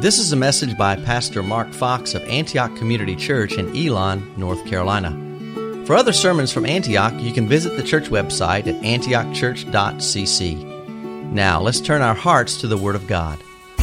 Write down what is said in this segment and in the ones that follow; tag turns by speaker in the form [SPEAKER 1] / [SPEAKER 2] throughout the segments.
[SPEAKER 1] This is a message by Pastor Mark Fox of Antioch Community Church in Elon, North Carolina. For other sermons from Antioch, you can visit the church website at antiochchurch.cc. Now, let's turn our hearts to the Word of God.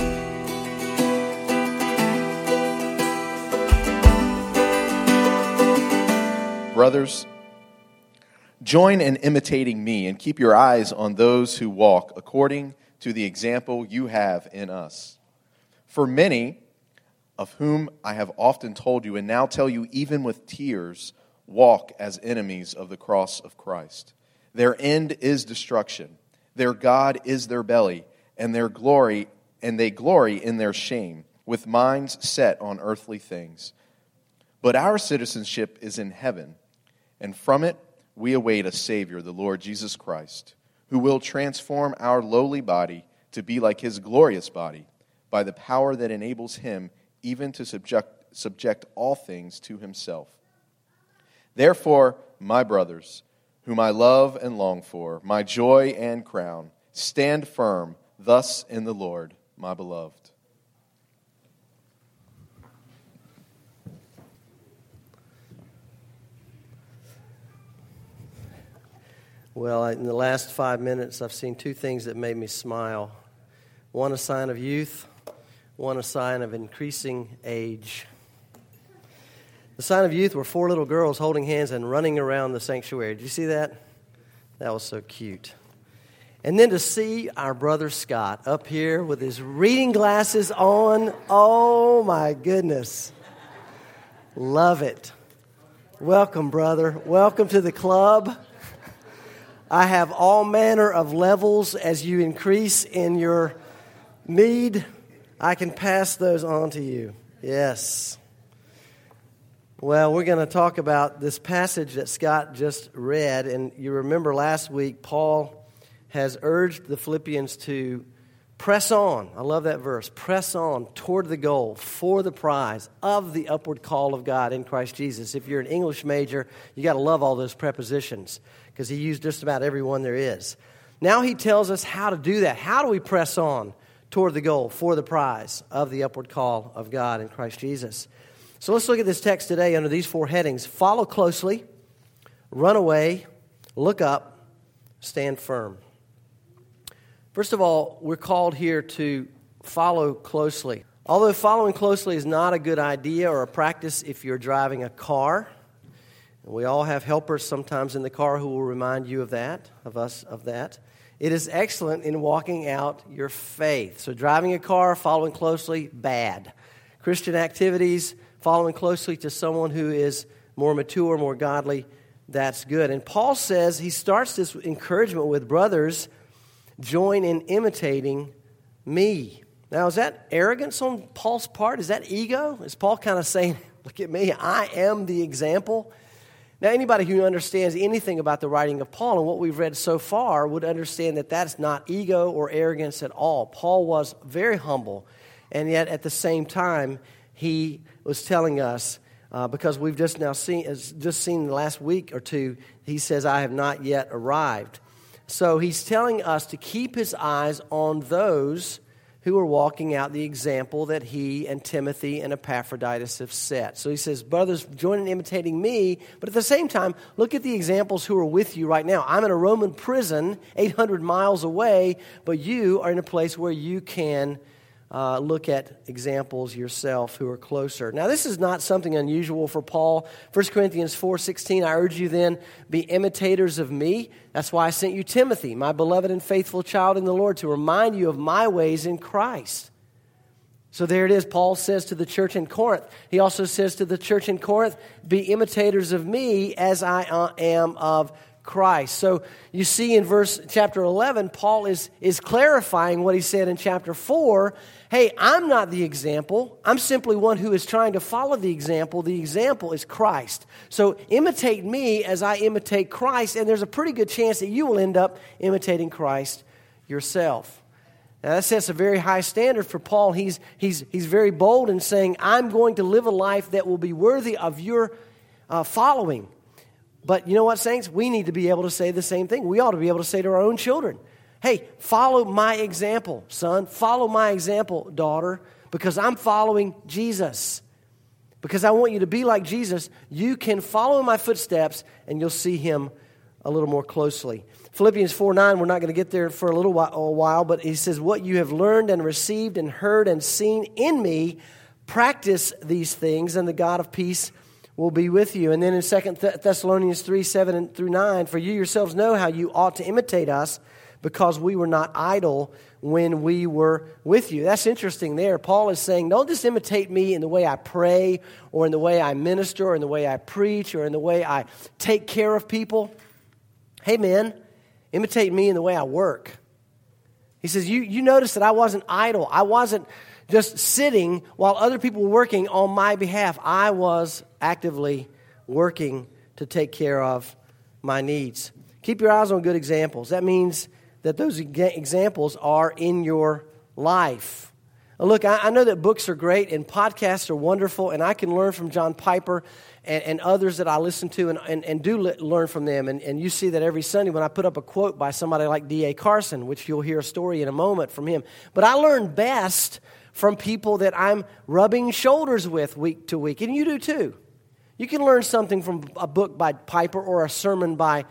[SPEAKER 2] Brothers, join in imitating me and keep your eyes on those who walk according to the example you have in us. For many, of whom I have often told you and now tell you even with tears, walk as enemies of the cross of Christ. Their end is destruction. Their God is their belly, and they glory in their shame, with minds set on earthly things. But our citizenship is in heaven, and from it we await a Savior, the Lord Jesus Christ, who will transform our lowly body to be like his glorious body, by the power that enables him even to subject all things to himself. Therefore, my brothers, whom I love and long for, my joy and crown, stand firm thus in the Lord, my beloved.
[SPEAKER 3] Well, in the last 5 minutes, I've seen two things that made me smile. One, a sign of youth. One, a sign of increasing age. The sign of youth were four little girls holding hands and running around the sanctuary. Did you see that? That was so cute. And then to see our brother Scott up here with his reading glasses on. Oh, my goodness. Love it. Welcome, brother. Welcome to the club. I have all manner of levels as you increase in your need. I can pass those on to you. Yes. Well, we're going to talk about this passage that Scott just read. And you remember last week, Paul has urged the Philippians to press on. I love that verse. Press on toward the goal for the prize of the upward call of God in Christ Jesus. If you're an English major, you got to love all those prepositions because he used just about every one there is. Now he tells us how to do that. How do we press on toward the goal for the prize of the upward call of God in Christ Jesus? So let's look at this text today under these four headings. Follow closely, run away, look up, stand firm. First of all, we're called here to follow closely. Although following closely is not a good idea or a practice if you're driving a car, and we all have helpers sometimes in the car who will remind you of that, of us of that. It is excellent in walking out your faith. So driving a car, following closely, bad. Christian activities, following closely to someone who is more mature, more godly, that's good. And Paul says, he starts this encouragement with, brothers, join in imitating me. Now, is that arrogance on Paul's part? Is that ego? Is Paul kind of saying, look at me, I am the example? Now, anybody who understands anything about the writing of Paul and what we've read so far would understand that that's not ego or arrogance at all. Paul was very humble, and yet at the same time, he was telling us, because we've just seen the last week or two, he says, I have not yet arrived. So he's telling us to keep his eyes on those who are walking out the example that he and Timothy and Epaphroditus have set. So he says, brothers, join in imitating me, but at the same time, look at the examples who are with you right now. I'm in a Roman prison 800 miles away, but you are in a place where you can look at examples yourself who are closer. Now, this is not something unusual for Paul. 1 Corinthians 4:16, I urge you then, be imitators of me. That's why I sent you Timothy, my beloved and faithful child in the Lord, to remind you of my ways in Christ. So there it is. Paul says to the church in Corinth. He also says to the church in Corinth, be imitators of me as I am of Christ. So you see in chapter 11, Paul is clarifying what he said in chapter 4. Hey, I'm not the example. I'm simply one who is trying to follow the example. The example is Christ. So imitate me as I imitate Christ, and there's a pretty good chance that you will end up imitating Christ yourself. Now that sets a very high standard for Paul. He's very bold in saying, I'm going to live a life that will be worthy of your following. But you know what, saints? We need to be able to say the same thing. We ought to be able to say to our own children, hey, follow my example, son. Follow my example, daughter. Because I'm following Jesus. Because I want you to be like Jesus. You can follow in my footsteps and you'll see him a little more closely. Philippians 4:9, we're not going to get there for a little while, but he says, what you have learned and received and heard and seen in me, practice these things, and the God of peace will be with you. And then in 2 Thessalonians 3:7-9, for you yourselves know how you ought to imitate us, because we were not idle when we were with you. That's interesting there. Paul is saying, don't just imitate me in the way I pray, or in the way I minister, or in the way I preach, or in the way I take care of people. Hey, men, imitate me in the way I work. He says, you notice that I wasn't idle. I wasn't just sitting while other people were working on my behalf. I was actively working to take care of my needs. Keep your eyes on good examples. That means that those examples are in your life. Now look, I know that books are great and podcasts are wonderful, and I can learn from John Piper and others that I listen to and do learn from them. And you see that every Sunday when I put up a quote by somebody like D.A. Carson, which you'll hear a story in a moment from him. But I learn best from people that I'm rubbing shoulders with week to week, and you do too. You can learn something from a book by Piper or a sermon by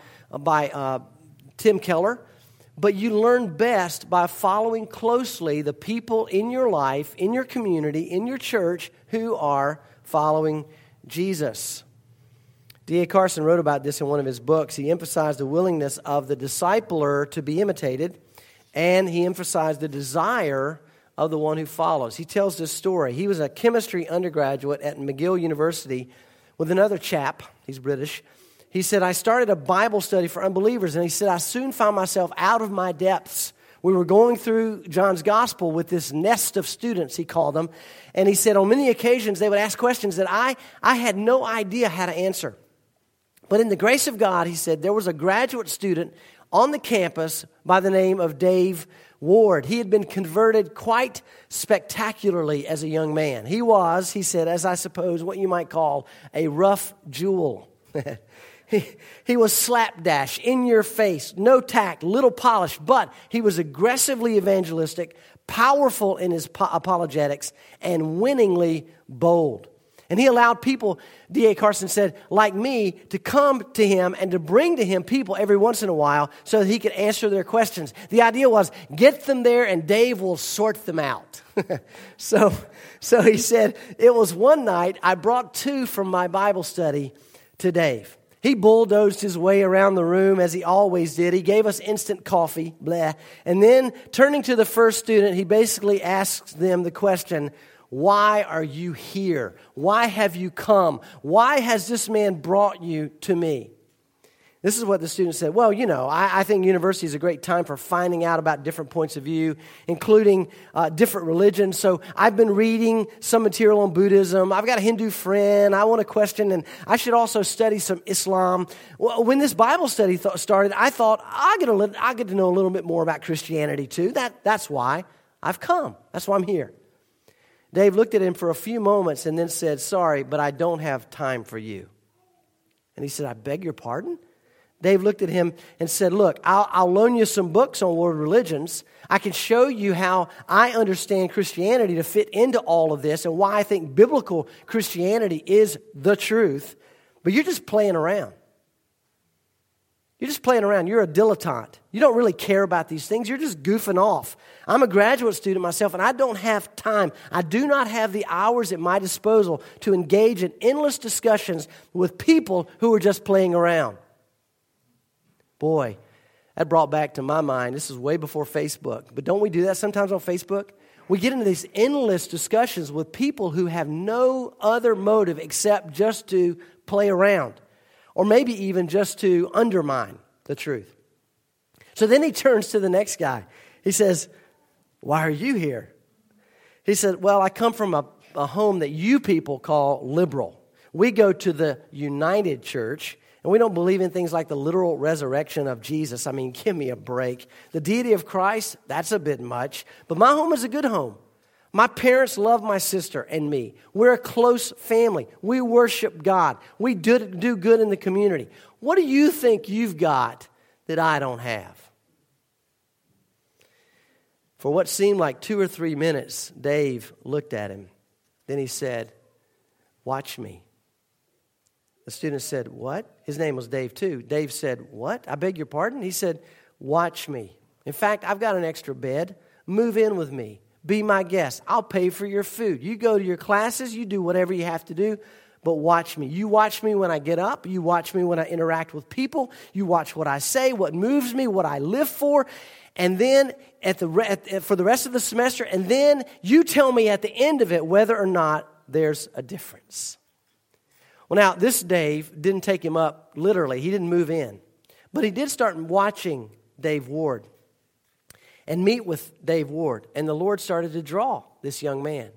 [SPEAKER 3] Tim Keller, but you learn best by following closely the people in your life, in your community, in your church who are following Jesus. D.A. Carson wrote about this in one of his books. He emphasized the willingness of the discipler to be imitated, and he emphasized the desire of the one who follows. He tells this story. He was a chemistry undergraduate at McGill University with another chap. He's British. He said, I started a Bible study for unbelievers, and he said, I soon found myself out of my depths. We were going through John's Gospel with this nest of students, he called them, and he said on many occasions they would ask questions that I had no idea how to answer. But in the grace of God, he said, there was a graduate student on the campus by the name of Dave Ward. He had been converted quite spectacularly as a young man. He was, he said, as I suppose, what you might call a rough jewel. He was slapdash, in your face, no tact, little polish, but he was aggressively evangelistic, powerful in his apologetics, and winningly bold. And he allowed people, D.A. Carson said, like me, to come to him and to bring to him people every once in a while so that he could answer their questions. The idea was, get them there and Dave will sort them out. So he said, it was one night I brought 2 from my Bible study to Dave. He bulldozed his way around the room as he always did. He gave us instant coffee, blah. And then turning to the first student, he basically asks them the question, why are you here? Why have you come? Why has this man brought you to me? This is what the student said. Well, you know, I think university is a great time for finding out about different points of view, including different religions. So I've been reading some material on Buddhism. I've got a Hindu friend. I want to question, and I should also study some Islam. Well, when this Bible study started, I thought, I get to know a little bit more about Christianity too. That's why I've come. That's why I'm here. Dave looked at him for a few moments and then said, sorry, but I don't have time for you. And he said, I beg your pardon? Dave looked at him and said, look, I'll loan you some books on world religions. I can show you how I understand Christianity to fit into all of this and why I think biblical Christianity is the truth. But you're just playing around. You're just playing around. You're a dilettante. You don't really care about these things. You're just goofing off. I'm a graduate student myself, and I don't have time. I do not have the hours at my disposal to engage in endless discussions with people who are just playing around. Boy, that brought back to my mind, this is way before Facebook, but don't we do that sometimes on Facebook? We get into these endless discussions with people who have no other motive except just to play around, or maybe even just to undermine the truth. So then he turns to the next guy. He says, why are you here? He said, well, I come from a home that you people call liberal. We go to the United Church, and we don't believe in things like the literal resurrection of Jesus. I mean, give me a break. The deity of Christ, that's a bit much. But my home is a good home. My parents love my sister and me. We're a close family. We worship God. We do good in the community. What do you think you've got that I don't have? For what seemed like 2 or 3 minutes, Dave looked at him. Then he said, "Watch me." The student said, "What?" His name was Dave too. Dave said, "What? I beg your pardon?" He said, "Watch me. In fact, I've got an extra bed. Move in with me. Be my guest. I'll pay for your food. You go to your classes. You do whatever you have to do. But watch me. You watch me when I get up. You watch me when I interact with people. You watch what I say, what moves me, what I live for. And then for the rest of the semester, and then you tell me at the end of it whether or not there's a difference." Well, now, this Dave didn't take him up literally. He didn't move in. But he did start watching Dave Ward and meet with Dave Ward. And the Lord started to draw this young man.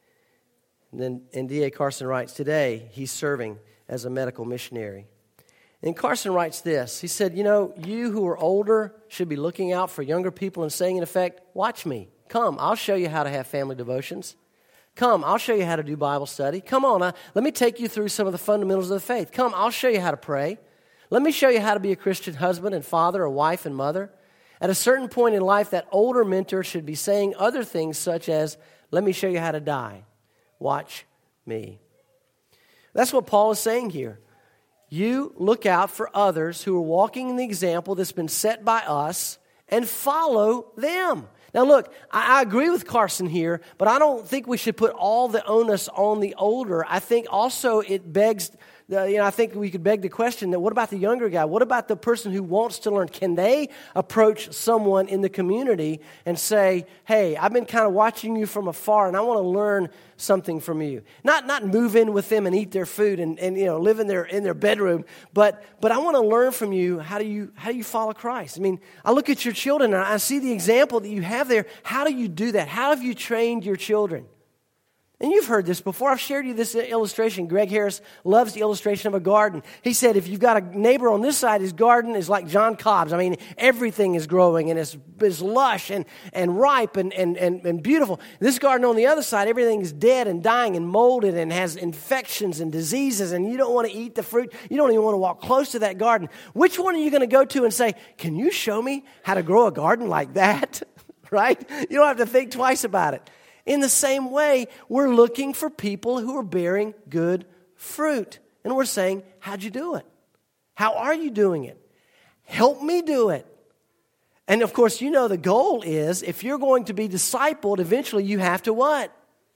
[SPEAKER 3] And D.A. Carson writes, today he's serving as a medical missionary. And Carson writes this. He said, you who are older should be looking out for younger people and saying, in effect, watch me. Come, I'll show you how to have family devotions. Come, I'll show you how to do Bible study. Come on, let me take you through some of the fundamentals of the faith. Come, I'll show you how to pray. Let me show you how to be a Christian husband and father or wife and mother. At a certain point in life, that older mentor should be saying other things such as, let me show you how to die. Watch me. That's what Paul is saying here. You look out for others who are walking in the example that's been set by us and follow them. Now look, I agree with Carson here, but I don't think we should put all the onus on the older. I think also it begs, I think we could beg the question that what about the younger guy? What about the person who wants to learn? Can they approach someone in the community and say, hey, I've been kind of watching you from afar and I want to learn something from you. Not move in with them and eat their food and live in their bedroom, but I want to learn from you how do you follow Christ? I mean, I look at your children and I see the example that you have there. How do you do that? How have you trained your children? And you've heard this before. I've shared you this illustration. Greg Harris loves the illustration of a garden. He said if you've got a neighbor on this side, his garden is like John Cobb's. I mean, everything is growing and it's lush and ripe and beautiful. This garden on the other side, everything is dead and dying and molded and has infections and diseases, and you don't want to eat the fruit. You don't even want to walk close to that garden. Which one are you going to go to and say, can you show me how to grow a garden like that? Right? You don't have to think twice about it. In the same way, we're looking for people who are bearing good fruit. And we're saying, how'd you do it? How are you doing it? Help me do it. And of course, the goal is if you're going to be discipled, eventually you have to what?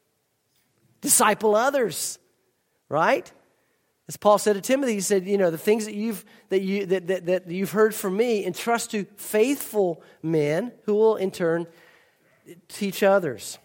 [SPEAKER 3] Disciple others. Right? As Paul said to Timothy, he said, the things that you've heard from me, entrust to faithful men who will in turn teach others.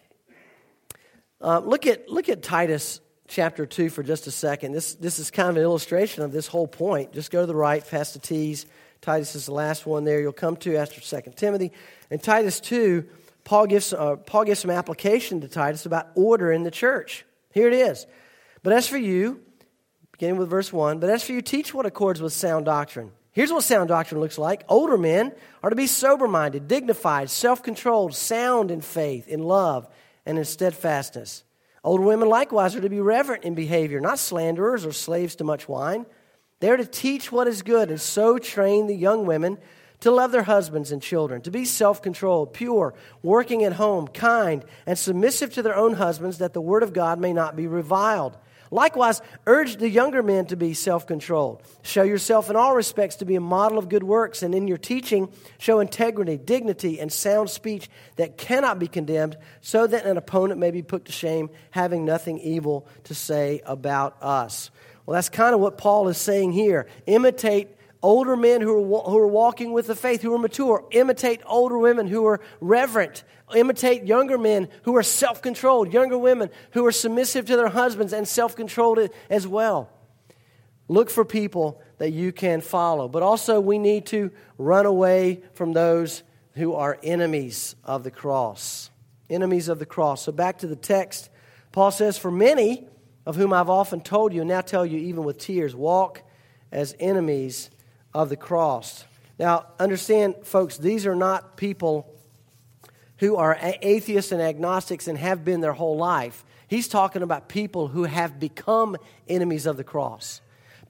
[SPEAKER 3] Look at Titus chapter 2 for just a second. This is kind of an illustration of this whole point. Just go to the right, past the T's. Titus is the last one there you'll come to after 2 Timothy. In Titus 2, Paul gives some application to Titus about order in the church. Here it is. But as for you, beginning with verse 1, but as for you, teach what accords with sound doctrine. Here's what sound doctrine looks like. Older men are to be sober-minded, dignified, self-controlled, sound in faith, in love, and in steadfastness. Older women likewise are to be reverent in behavior, not slanderers or slaves to much wine. They are to teach what is good and so train the young women to love their husbands and children, to be self-controlled, pure, working at home, kind, and submissive to their own husbands, that the word of God may not be reviled. Likewise, urge the younger men to be self-controlled. Show yourself in all respects to be a model of good works, and in your teaching, show integrity, dignity, and sound speech that cannot be condemned, so that an opponent may be put to shame, having nothing evil to say about us. Well, that's kind of what Paul is saying here. Imitate older men who are walking with the faith, who are mature. Imitate older women who are reverent. Imitate younger men who are self-controlled, younger women who are submissive to their husbands and self-controlled as well. Look for people that you can follow. But also we need to run away from those who are enemies of the cross. Enemies of the cross. So back to the text. Paul says, for many of whom I've often told you, and now tell you even with tears, walk as enemies of the cross. Now, understand, folks, these are not people who are atheists and agnostics and have been their whole life. He's talking about people who have become enemies of the cross.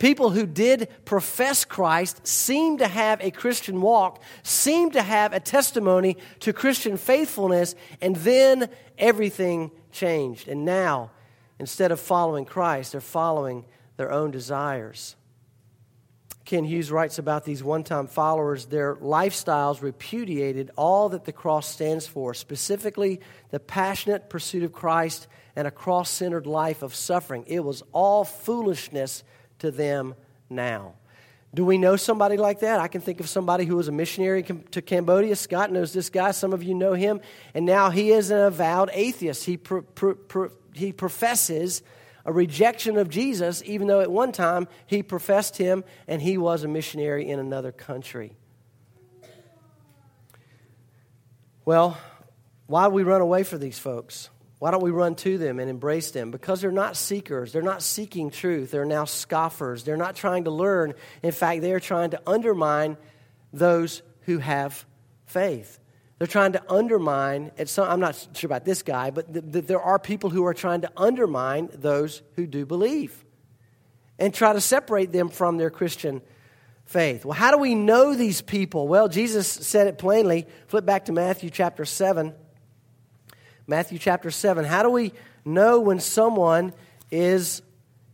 [SPEAKER 3] People who did profess Christ, seemed to have a Christian walk, seemed to have a testimony to Christian faithfulness, and then everything changed. And now, instead of following Christ, they're following their own desires. Ken Hughes writes about these one-time followers. Their lifestyles repudiated all that the cross stands for, specifically the passionate pursuit of Christ and a cross-centered life of suffering. It was all foolishness to them now. Do we know somebody like that? I can think of somebody who was a missionary to Cambodia. Scott knows this guy. Some of you know him. And now he is an avowed atheist. He professes a rejection of Jesus, even though at one time he professed him and he was a missionary in another country. Well, why do we run away from these folks? Why don't we run to them and embrace them? Because they're not seekers. They're not seeking truth. They're now scoffers. They're not trying to learn. In fact, they are trying to undermine those who have faith. They're trying to undermine, I'm not sure about this guy, but there are people who are trying to undermine those who do believe and try to separate them from their Christian faith. Well, how do we know these people? Well, Jesus said it plainly. Flip back to Matthew chapter 7. Matthew chapter 7. How do we know when someone is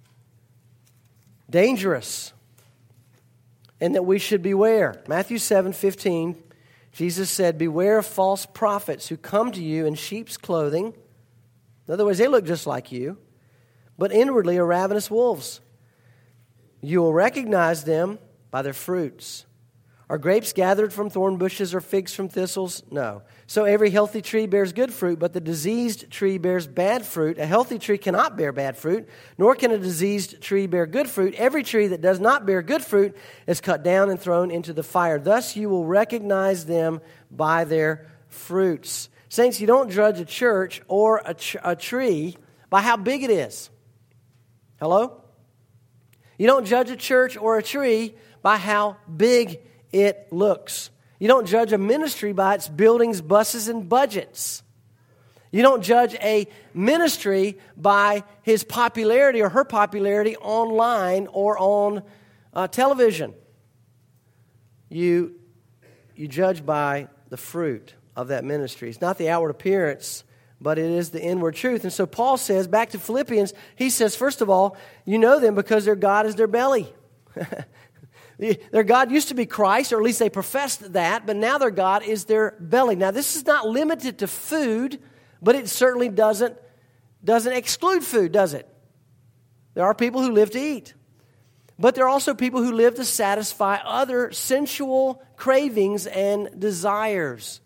[SPEAKER 3] dangerous and that we should beware? Matthew 7:15. Jesus said, "Beware of false prophets who come to you in sheep's clothing." In other words, they look just like you, but inwardly are ravenous wolves. You will recognize them by their fruits. Are grapes gathered from thorn bushes or figs from thistles? No. So every healthy tree bears good fruit, but the diseased tree bears bad fruit. A healthy tree cannot bear bad fruit, nor can a diseased tree bear good fruit. Every tree that does not bear good fruit is cut down and thrown into the fire. Thus you will recognize them by their fruits. Saints, you don't judge a church or a tree by how big it is. Hello? You don't judge a church or a tree by how big it looks. You don't judge a ministry by its buildings, buses, and budgets. You don't judge a ministry by his popularity or her popularity online or on television. You judge by the fruit of that ministry. It's not the outward appearance, but it is the inward truth. And so Paul says, back to Philippians, he says, first of all, you know them because their God is their belly. Their God used to be Christ, or at least they professed that, but now their God is their belly. Now, this is not limited to food, but it certainly doesn't exclude food, does it? There are people who live to eat. But there are also people who live to satisfy other sensual cravings and desires.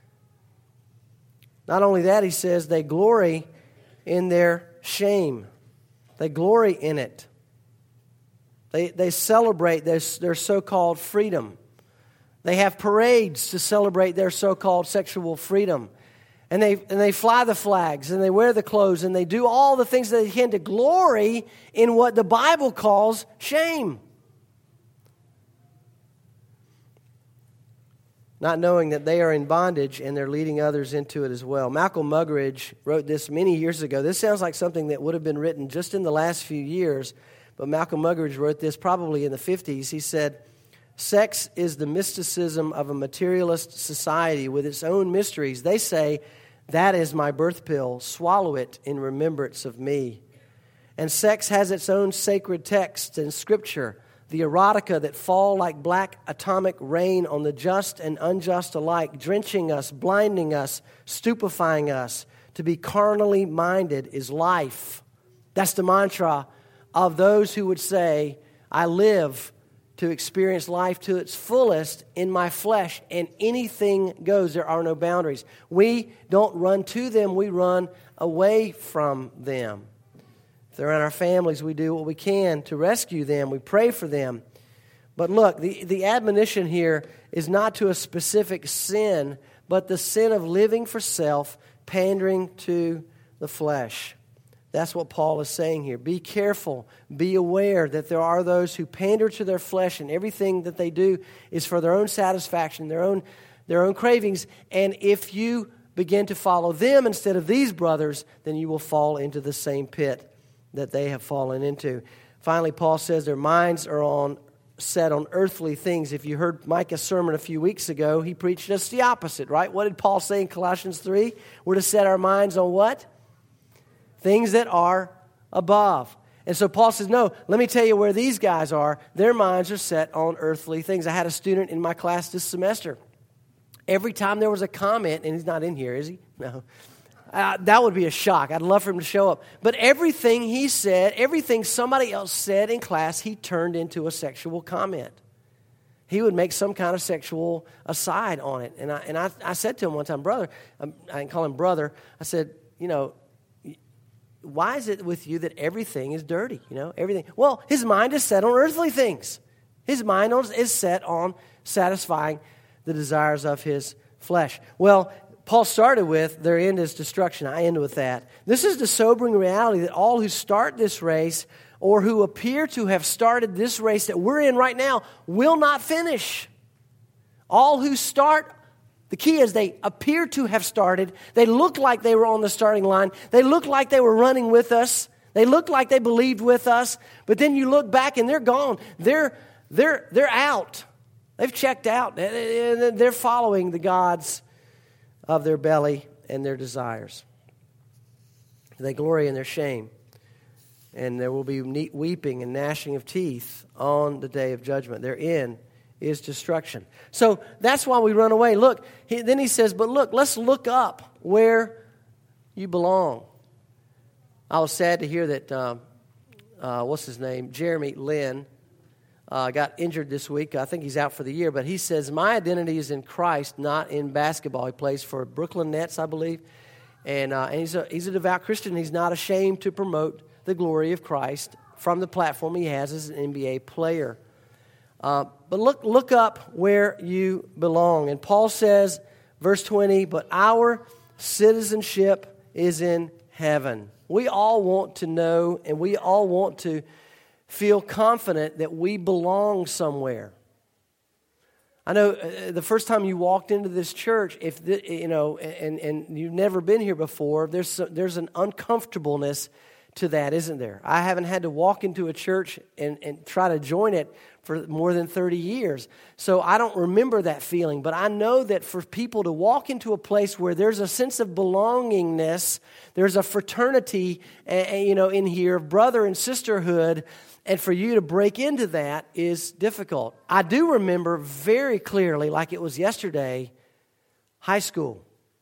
[SPEAKER 3] Not only that, he says, they glory in their shame. They glory in it. They celebrate their so-called freedom. They have parades to celebrate their so-called sexual freedom. And they fly the flags, and they wear the clothes, and they do all the things that they can to glory in what the Bible calls shame. Not knowing that they are in bondage, and they're leading others into it as well. Malcolm Muggeridge wrote this many years ago. This sounds like something that would have been written just in the last few years, but Malcolm Muggeridge wrote this probably in the 50s. He said, "Sex is the mysticism of a materialist society with its own mysteries. They say, that is my birth pill. Swallow it in remembrance of me. And sex has its own sacred texts and scripture, the erotica that fall like black atomic rain on the just and unjust alike, drenching us, blinding us, stupefying us. To be carnally minded is life." That's the mantra of those who would say, I live to experience life to its fullest in my flesh, and anything goes. There are no boundaries. We don't run to them, we run away from them. If they're in our families, we do what we can to rescue them. We pray for them. But look, the admonition here is not to a specific sin, but the sin of living for self, pandering to the flesh. That's what Paul is saying here. Be careful. Be aware that there are those who pander to their flesh, and everything that they do is for their own satisfaction, their own cravings. And if you begin to follow them instead of these brothers, then you will fall into the same pit that they have fallen into. Finally, Paul says their minds are set on earthly things. If you heard Micah's sermon a few weeks ago, he preached just the opposite, right? What did Paul say in Colossians 3? We're to set our minds on what? Things that are above. And so Paul says, no, let me tell you where these guys are. Their minds are set on earthly things. I had a student in my class this semester. Every time there was a comment, and he's not in here, is he? No. That would be a shock. I'd love for him to show up. But everything he said, everything somebody else said in class, he turned into a sexual comment. He would make some kind of sexual aside on it. And I said to him one time, brother, I didn't call him brother. I said, why is it with you that everything is dirty? Everything. Well, his mind is set on earthly things. His mind is set on satisfying the desires of his flesh. Well, Paul started with, their end is destruction. I end with that. This is the sobering reality that all who start this race or who appear to have started this race that we're in right now will not finish. All who start, the key is they appear to have started. They look like they were on the starting line. They look like they were running with us. They look like they believed with us. But then you look back and they're gone. They're out. They've checked out. They're following the gods of their belly and their desires. They glory in their shame. And there will be weeping and gnashing of teeth on the day of judgment. Their end is destruction. So that's why we run away. Look, then he says, but look, let's look up where you belong. I was sad to hear that, what's his name, Jeremy Lin, got injured this week. I think he's out for the year. But he says, my identity is in Christ, not in basketball. He plays for Brooklyn Nets, I believe. And he's a devout Christian. He's not ashamed to promote the glory of Christ from the platform he has as an NBA player. But look up where you belong. And Paul says, verse 20, but our citizenship is in heaven. We all want to know and we all want to feel confident that we belong somewhere. I know the first time you walked into this church, and you've never been here before, there's an uncomfortableness to that, isn't there? I haven't had to walk into a church and try to join it for more than 30 years. So I don't remember that feeling, but I know that for people to walk into a place where there's a sense of belongingness, there's a fraternity, in here, brother and sisterhood, and for you to break into that is difficult. I do remember very clearly, like it was yesterday, high school.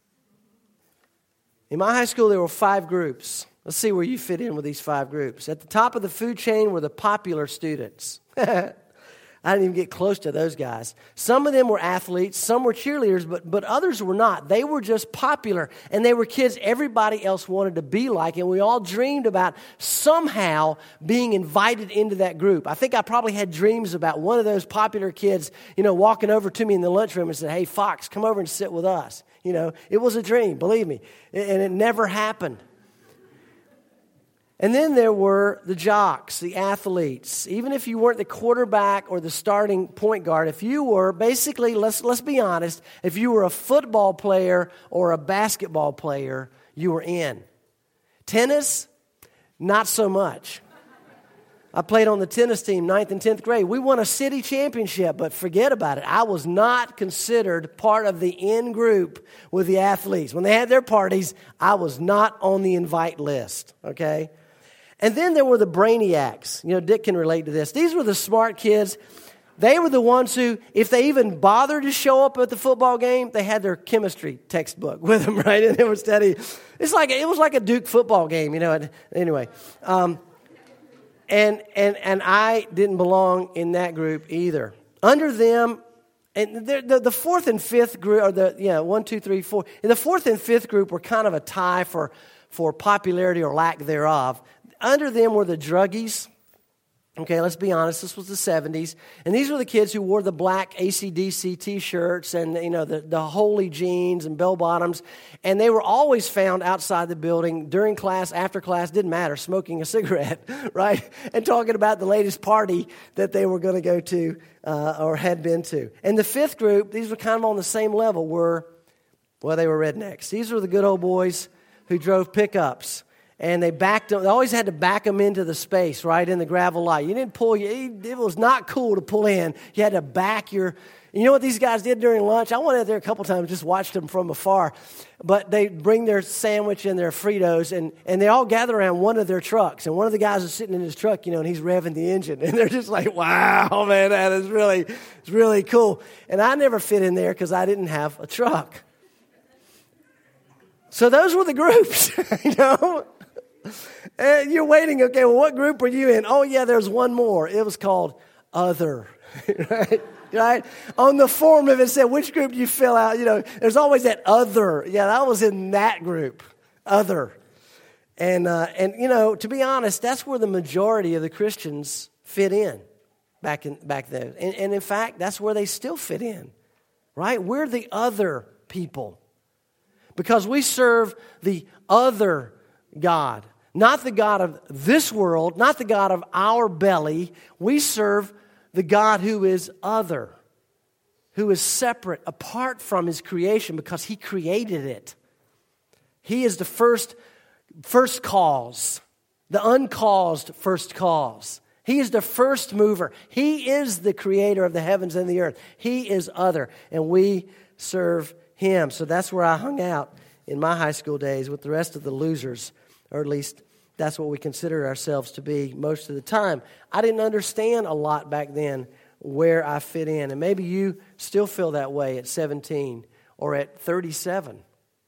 [SPEAKER 3] In my high school, there were 5 groups. Let's see where you fit in with these 5 groups. At the top of the food chain were the popular students. I didn't even get close to those guys. Some of them were athletes, some were cheerleaders, but others were not. They were just popular, and they were kids everybody else wanted to be like, and we all dreamed about somehow being invited into that group. I think I probably had dreams about one of those popular kids, walking over to me in the lunchroom and said, hey, Fox, come over and sit with us. It was a dream, believe me, and it never happened. And then there were the jocks, the athletes. Even if you weren't the quarterback or the starting point guard, if you were basically, let's be honest, if you were a football player or a basketball player, you were in. Tennis, not so much. I played on the tennis team 9th and 10th grade. We won a city championship, but forget about it. I was not considered part of the in group with the athletes. When they had their parties, I was not on the invite list, okay? And then there were the brainiacs. Dick can relate to this. These were the smart kids. They were the ones who, if they even bothered to show up at the football game, they had their chemistry textbook with them, right? And they were studying. It was like a Duke football game, Anyway, and I didn't belong in that group either. Under them, and the 4th and 5th group, or 1, 2, 3, 4. And the 4th and 5th group were kind of a tie for popularity or lack thereof. Under them were the druggies. Okay, let's be honest, this was the 70s. And these were the kids who wore the black AC/DC T-shirts and, the holy jeans and bell-bottoms. And they were always found outside the building during class, after class, didn't matter, smoking a cigarette, right? And talking about the latest party that they were going to go to or had been to. And the 5th group, these were kind of on the same level, they were rednecks. These were the good old boys who drove pickups And they always had to back them into the space, right, in the gravel lot. You didn't it was not cool to pull in. You had to back you know what these guys did during lunch? I went out there a couple times, just watched them from afar. But they bring their sandwich and their Fritos, and they all gather around one of their trucks. And one of the guys is sitting in his truck, and he's revving the engine. And they're just like, wow, man, it's really cool. And I never fit in there because I didn't have a truck. So those were the groups, And you're waiting, okay, well, what group are you in? Oh, yeah, there's one more. It was called Other, right? On the form of it said, which group do you fill out? There's always that Other. Yeah, I was in that group, Other. And to be honest, that's where the majority of the Christians fit in back then. And in fact, that's where they still fit in, right? We're the other people because we serve the other God. Not the God of this world, not the God of our belly. We serve the God who is other, who is separate, apart from His creation because He created it. He is the first cause, the uncaused first cause. He is the first mover. He is the creator of the heavens and the earth. He is other, and we serve Him. So that's where I hung out in my high school days with the rest of the losers, or at least that's what we consider ourselves to be most of the time. I didn't understand a lot back then where I fit in. And maybe you still feel that way at 17 or at 37.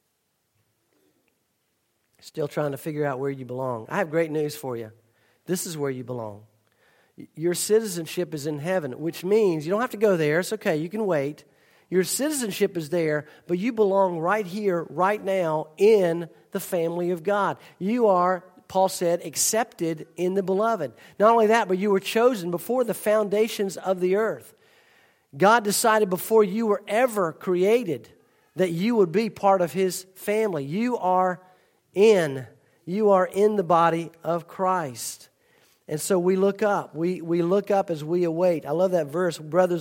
[SPEAKER 3] Still trying to figure out where you belong. I have great news for you. This is where you belong. Your citizenship is in heaven, which means you don't have to go there. It's okay. You can wait. Your citizenship is there, but you belong right here, right now, in the family of God. You are, Paul said, accepted in the beloved. Not only that, but you were chosen before the foundations of the earth. God decided before you were ever created that you would be part of His family. You are in the body of Christ. And so we look up. We look up as we await. I love that verse. Brothers,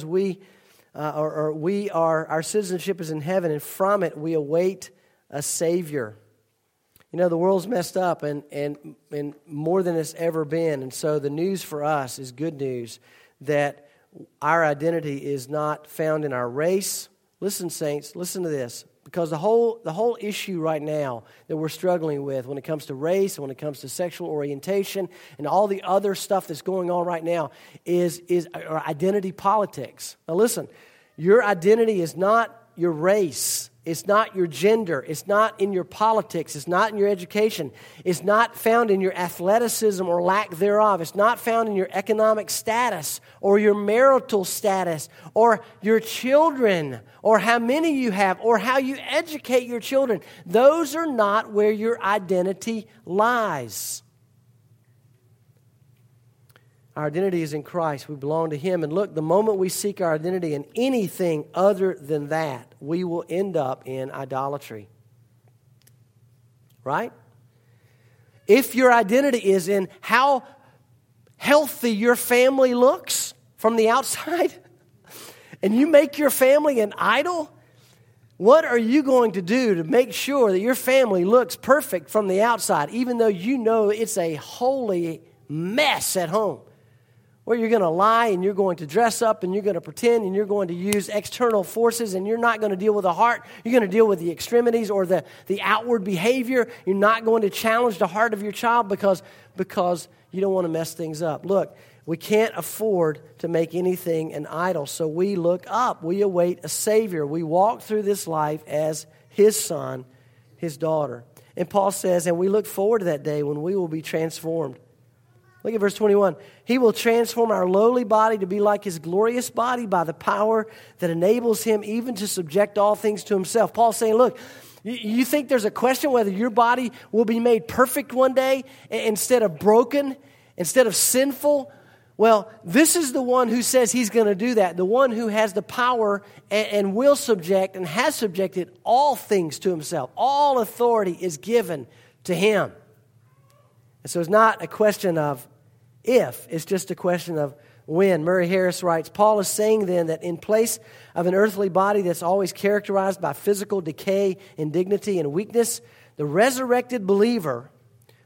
[SPEAKER 3] our citizenship is in heaven, and from it we await a Savior. The world's messed up and more than it's ever been. And so the news for us is good news that our identity is not found in our race. Listen, saints, listen to this. Because the whole issue right now that we're struggling with when it comes to race and when it comes to sexual orientation and all the other stuff that's going on right now is identity politics. Now listen, your identity is not your race. It's not your gender. It's not in your politics. It's not in your education. It's not found in your athleticism or lack thereof. It's not found in your economic status or your marital status or your children or how many you have or how you educate your children. Those are not where your identity lies. Our identity is in Christ. We belong to Him. And look, the moment we seek our identity in anything other than that, we will end up in idolatry. Right? If your identity is in how healthy your family looks from the outside, and you make your family an idol, what are you going to do to make sure that your family looks perfect from the outside, even though you know it's a holy mess at home? Where you're going to lie and you're going to dress up and you're going to pretend and you're going to use external forces and you're not going to deal with the heart. You're going to deal with the extremities or the outward behavior. You're not going to challenge the heart of your child because you don't want to mess things up. Look, we can't afford to make anything an idol. So we look up. We await a Savior. We walk through this life as His son, His daughter. And Paul says, and we look forward to that day when we will be transformed. Look at verse 21. He will transform our lowly body to be like His glorious body by the power that enables Him even to subject all things to Himself. Paul's saying, look, you think there's a question whether your body will be made perfect one day instead of broken, instead of sinful? Well, this is the one who says He's going to do that, the one who has the power and will subject and has subjected all things to Himself. All authority is given to Him. And so it's not a question of if, it's just a question of when. Murray Harris writes, Paul is saying then that in place of an earthly body that's always characterized by physical decay, indignity, and weakness, the resurrected believer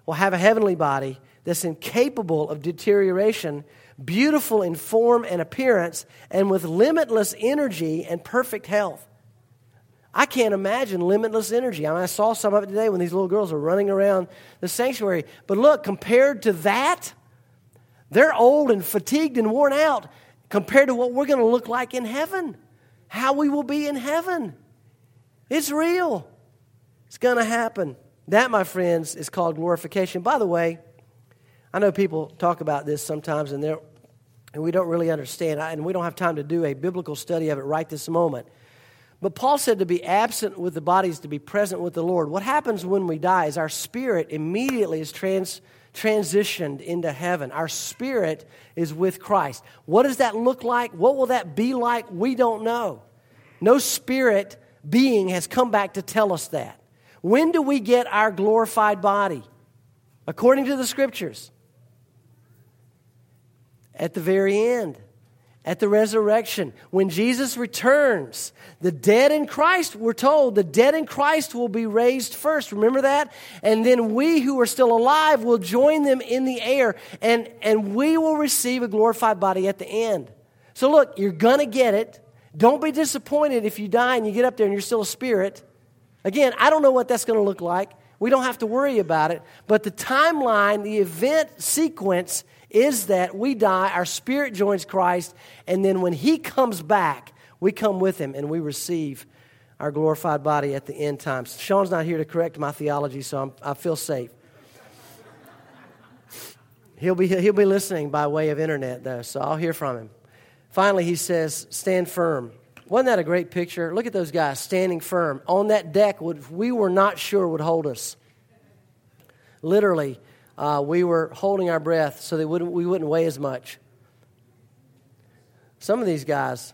[SPEAKER 3] will have a heavenly body that's incapable of deterioration, beautiful in form and appearance, and with limitless energy and perfect health. I can't imagine limitless energy. I saw some of it today when these little girls are running around the sanctuary. But look, compared to that, they're old and fatigued and worn out compared to what we're going to look like in heaven, how we will be in heaven. It's real. It's going to happen. That, my friends, is called glorification. By the way, I know people talk about this sometimes and we don't really understand, and we don't have time to do a biblical study of it right this moment. But Paul said to be absent with the body is to be present with the Lord. What happens when we die is our spirit immediately is transitioned into heaven. Our spirit is with Christ. What does that look like? What will that be like? We don't know. No spirit being has come back to tell us that. When do we get our glorified body? According to the Scriptures. At the very end. At the resurrection, when Jesus returns, the dead in Christ, we're told, the dead in Christ will be raised first. Remember that? And then we who are still alive will join them in the air, and we will receive a glorified body at the end. So look, you're going to get it. Don't be disappointed if you die and you get up there and you're still a spirit. Again, I don't know what that's going to look like. We don't have to worry about it. But the timeline, the event sequence is that we die, our spirit joins Christ, and then when He comes back, we come with Him and we receive our glorified body at the end times. Sean's not here to correct my theology, so I feel safe. He'll be listening by way of internet, though, so I'll hear from him. Finally, he says, stand firm. Wasn't that a great picture? Look at those guys standing firm on that deck which we were not sure would hold us. Literally, we were holding our breath so that we wouldn't weigh as much. Some of these guys,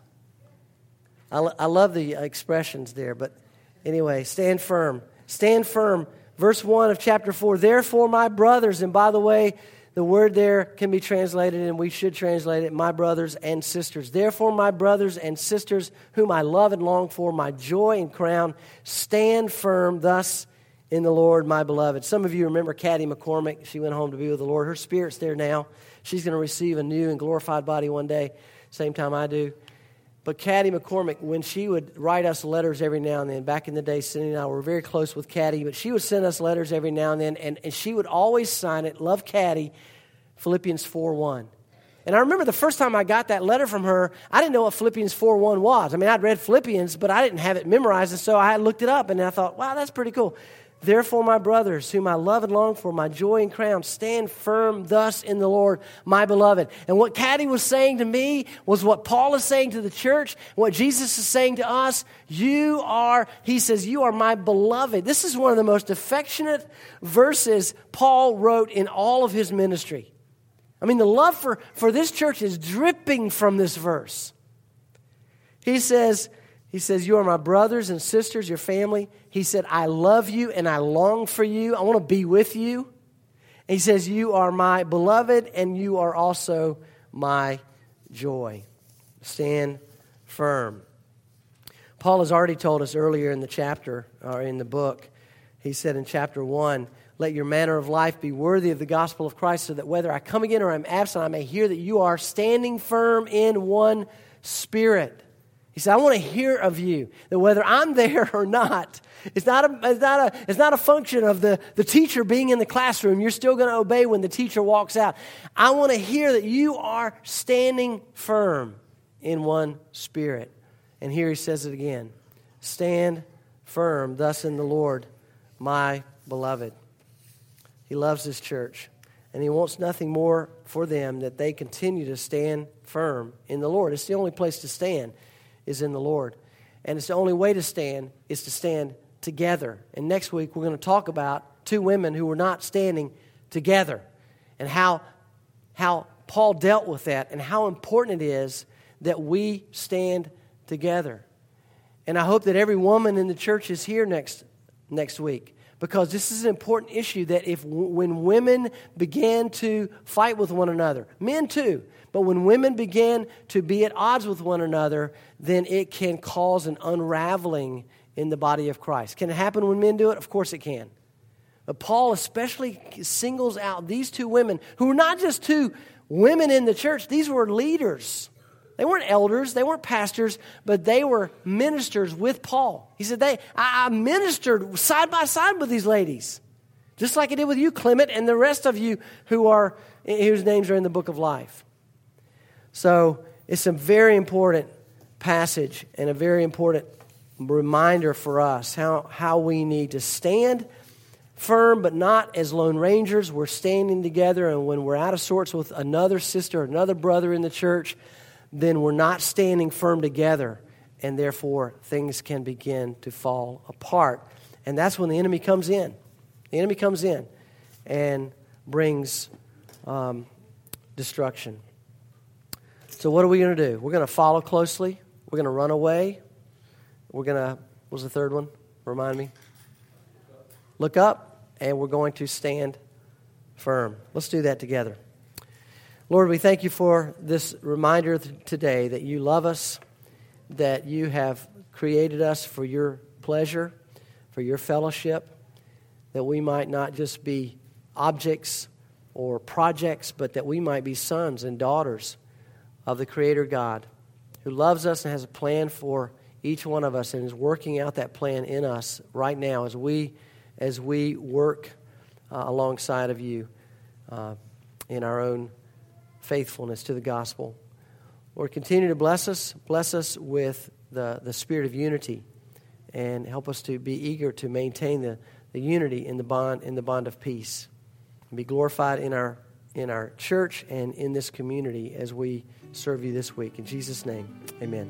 [SPEAKER 3] I love the expressions there, but anyway, stand firm. Stand firm. Verse 1 of chapter 4, therefore my brothers, and by the way, the word there can be translated, and we should translate it, my brothers and sisters. Therefore my brothers and sisters, whom I love and long for, my joy and crown, stand firm thus in the Lord, my beloved. Some of you remember Caddy McCormick. She went home to be with the Lord. Her spirit's there now. She's going to receive a new and glorified body one day, same time I do. But Caddy McCormick, when she would write us letters every now and then, back in the day, Cindy and I were very close with Caddy, but she would send us letters every now and then, and she would always sign it, love Caddy, Philippians 4:1. And I remember the first time I got that letter from her, I didn't know what Philippians 4:1 was. I mean, I'd read Philippians, but I didn't have it memorized, and so I looked it up, and I thought, wow, that's pretty cool. Therefore, my brothers, whom I love and long for, my joy and crown, stand firm thus in the Lord, my beloved. And what Caddy was saying to me was what Paul is saying to the church, what Jesus is saying to us. He says, you are my beloved. This is one of the most affectionate verses Paul wrote in all of his ministry. I mean, the love for this church is dripping from this verse. He says, you are my brothers and sisters, your family. He said, I love you and I long for you. I want to be with you. And he says, you are my beloved and you are also my joy. Stand firm. Paul has already told us earlier in the chapter, or in the book, he said in chapter 1, let your manner of life be worthy of the gospel of Christ, so that whether I come again or I'm absent, I may hear that you are standing firm in one spirit. He said, I want to hear of you, that whether I'm there or not, it's not a function of the teacher being in the classroom. You're still going to obey when the teacher walks out. I want to hear that you are standing firm in one spirit. And here he says it again. Stand firm thus in the Lord, my beloved. He loves his church, and he wants nothing more for them that they continue to stand firm in the Lord. It's the only place to stand is in the Lord. And it's the only way to stand is to stand together. And next week we're going to talk about two women who were not standing together and how Paul dealt with that and how important it is that we stand together. And I hope that every woman in the church is here next week, because this is an important issue that when women began to fight with one another, men too, but when women begin to be at odds with one another, then it can cause an unraveling in the body of Christ. Can it happen when men do it? Of course it can. But Paul especially singles out these two women who were not just two women in the church. These were leaders. They weren't elders, they weren't pastors, but they were ministers with Paul. He said, I ministered side by side with these ladies, just like I did with you, Clement, and the rest of you whose names are in the book of life. So it's a very important passage and a very important reminder for us how we need to stand firm, but not as lone rangers. We're standing together, and when we're out of sorts with another sister, another brother in the church, then we're not standing firm together, and therefore things can begin to fall apart. And that's when the enemy comes in. The enemy comes in and brings destruction. So what are we going to do? We're going to follow closely. We're going to run away. We're going to, what was the third one? Remind me. Look up, and we're going to stand firm. Let's do that together. Lord, we thank you for this reminder today that you love us, that you have created us for your pleasure, for your fellowship, that we might not just be objects or projects, but that we might be sons and daughters of the Creator God, who loves us and has a plan for each one of us and is working out that plan in us right now as we work alongside of you in our own faithfulness to the gospel. Lord, continue to bless us with the spirit of unity, and help us to be eager to maintain the unity in the bond of peace, and be glorified in our church and in this community as we serve you this week. In Jesus' name, amen.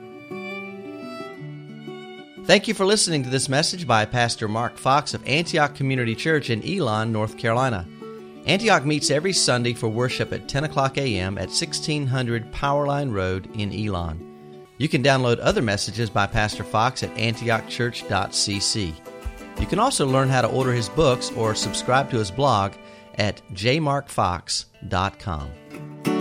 [SPEAKER 1] Thank you for listening to this message by Pastor Mark Fox of Antioch Community Church in Elon, North Carolina. Antioch meets every Sunday for worship at 10 o'clock a.m. at 1600 Powerline Road in Elon. You can download other messages by Pastor Fox at antiochchurch.cc. You can also learn how to order his books or subscribe to his blog at jmarkfox.com.